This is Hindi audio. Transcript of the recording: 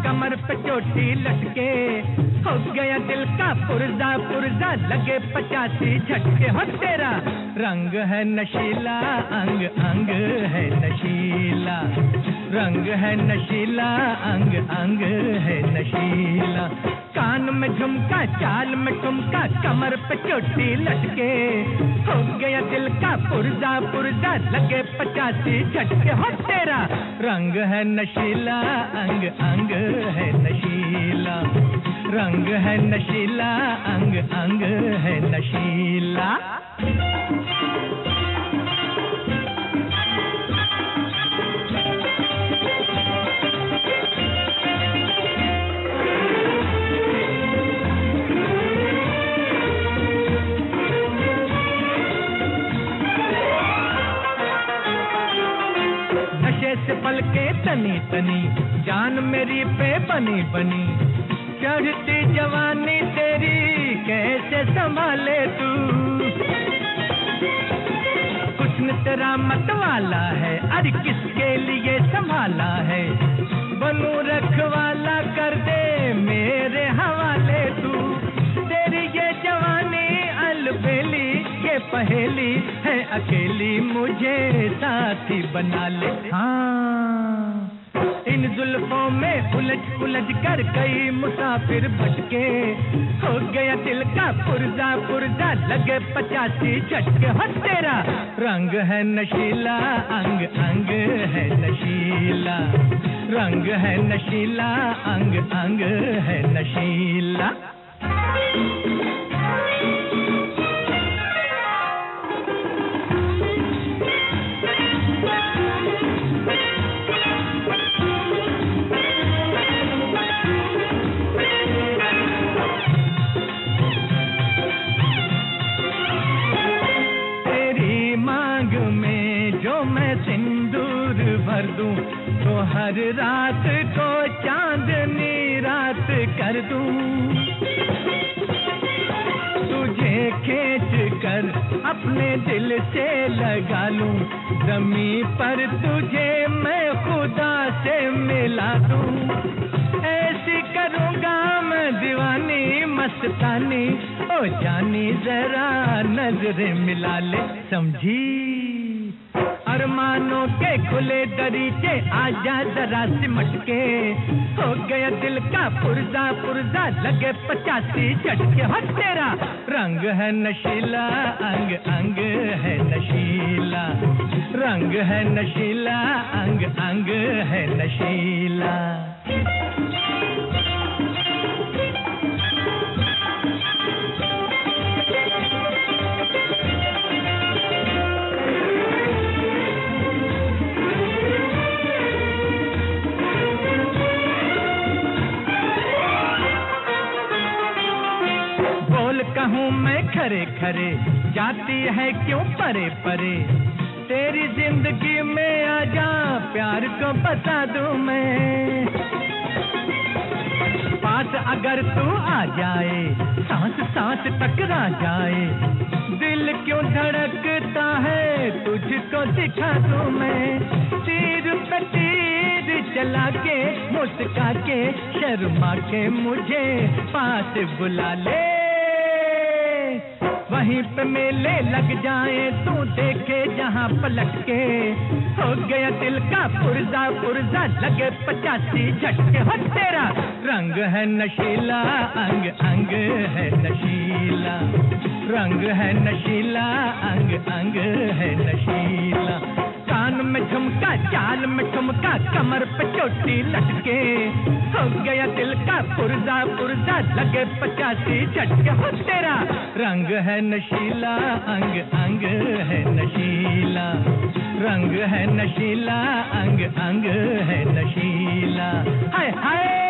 कमर पे चोटी लटके, हो गया दिल का पुर्जा पुर्जा, लगे 85 झटके। हो तेरा रंग है नशीला, अंग अंग है नशीला, रंग है नशीला, अंग अंग है नशीला। कान में झुमका, चाल में ठुमका, कमर पे चोटी लटके, हो गया दिल का पुर्जा पुर्जा, लगे 85 झटके। हो तेरा रंग है नशीला, अंग अंग है नशीला, रंग है नशीला, अंग अंग है नशीला। नशे से पलके तनी तनी, जान मेरी पे बनी बनी, चढ़ती जवानी तेरी कैसे संभाले तू। कुछ न तेरा मत वाला है, अरे किसके लिए संभाला है, बनू रखवाला कर दे मेरे हवाले तू। तेरी ये जवानी अलबेली, ये पहेली है अकेली, मुझे साथी बना ले। हाँ इन जुल्फों में उलझ उलझ कर कई मुसाफिर भटके, हो गया दिल का पुर्जा पुर्जा, लगे 85 झटके। हो तेरा रंग है नशीला, अंग अंग है नशीला, रंग है नशीला, अंग अंग है नशीला। सिंदूर भर दूं तो हर रात को चांदनी रात कर दूं, तुझे खींच कर अपने दिल से लगा लूं, ज़मीं पर तुझे मैं खुदा से मिला दूं। ऐसी करूंगा मैं दीवानी मस्तानी, ओ जानी जरा नजरें मिला ले, समझी। अरमानों के खुले दरीचे आजा जरा सिमट के, हो गया दिल का पुर्जा पुर्जा, लगे 85 झटके। हो तेरा रंग है नशीला, अंग अंग है नशीला, रंग है नशीला, अंग अंग है नशीला। कहूँ मैं खरे खरे, जाती है क्यों परे परे, तेरी जिंदगी में आजा प्यार को बता दूं मैं। पास अगर तू आ जाए, सांस सांस टकरा जाए, दिल क्यों धड़कता है तुझको दिखा दूं मैं। तीर पे तीर चला के, मुस्का के, शर्मा के मुझे पास बुला ले, वहीं पे मेले लग जाए, तू देखे जहां पलट के, हो गया दिल का पुर्जा पुर्जा, लगे 85 झटके। हो तेरा रंग है नशीला, अंग अंग है नशीला, रंग है नशीला, अंग अंग है नशीला। कान में झुमका, चाल में ठुमका, कमर पे चोटी लटके, हो गया दिल का पुर्जा पुर्जा, लगे 85 झटके। हो तेरा रंग है नशीला, अंग अंग है नशीला, रंग है नशीला, अंग अंग है नशीला। हाय हाय